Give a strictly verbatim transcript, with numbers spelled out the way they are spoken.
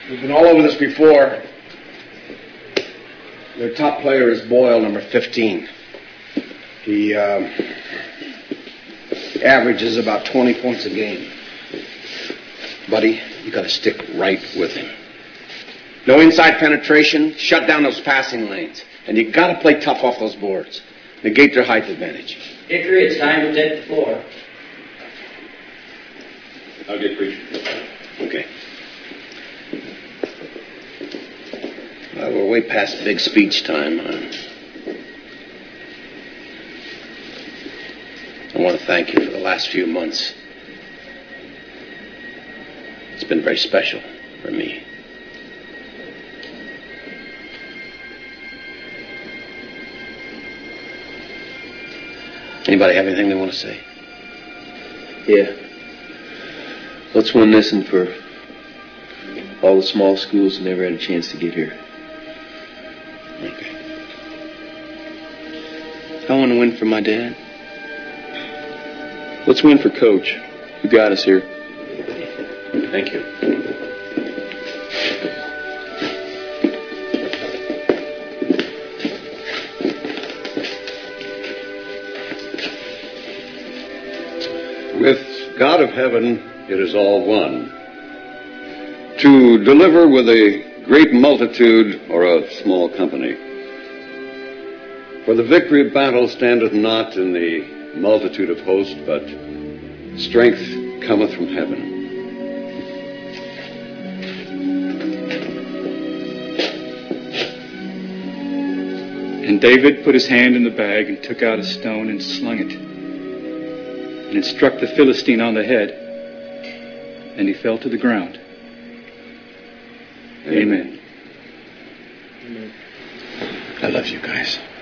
We've been all over this before. Their top player is Boyle, number fifteen. He uh, averages about twenty points a game. Buddy, you got to stick right with him. No inside penetration, shut down those passing lanes. And you got to play tough off those boards. Negate their height advantage. Hickory, it's time to take the floor. I'll get preaching. Okay. Well, we're way past big speech time. Uh, I want to thank you for the last few months. It's been very special for me. Anybody have anything they want to say? Yeah. Let's win this and for all the small schools who never had a chance to get here. Okay. I want to win for my dad. Let's win for Coach, who got us here. Thank you. With God of heaven, it is all one. To deliver with a great multitude or a small company. For the victory of battle standeth not in the multitude of hosts, but strength cometh from heaven. And David put his hand in the bag and took out a stone and slung it. And it struck the Philistine on the head, and he fell to the ground. Amen. Amen. I love you guys.